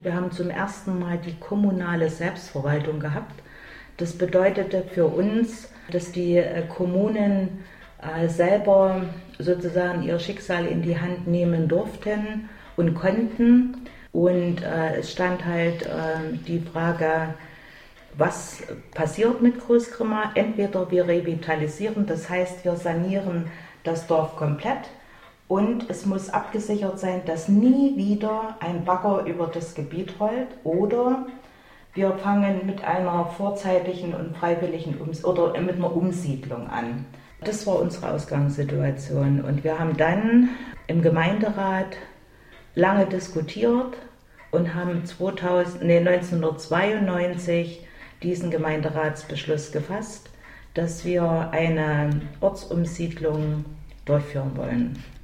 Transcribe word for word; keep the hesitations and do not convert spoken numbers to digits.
Wir haben zum ersten Mal die kommunale Selbstverwaltung gehabt. Das bedeutete für uns, dass die Kommunen selber sozusagen ihr Schicksal in die Hand nehmen durften und konnten. Und es stand halt die Frage, was passiert mit Großgrimma? Entweder wir revitalisieren, das heißt wir sanieren das Dorf komplett. Und es muss abgesichert sein, dass nie wieder ein Bagger über das Gebiet rollt. Oder wir fangen mit einer vorzeitigen und freiwilligen Ums- oder mit einer Umsiedlung an. Das war unsere Ausgangssituation. Und wir haben dann im Gemeinderat lange diskutiert und haben zweitausend, nee, neunzehnhundertzweiundneunzig diesen Gemeinderatsbeschluss gefasst, dass wir eine Ortsumsiedlung durchführen wollen.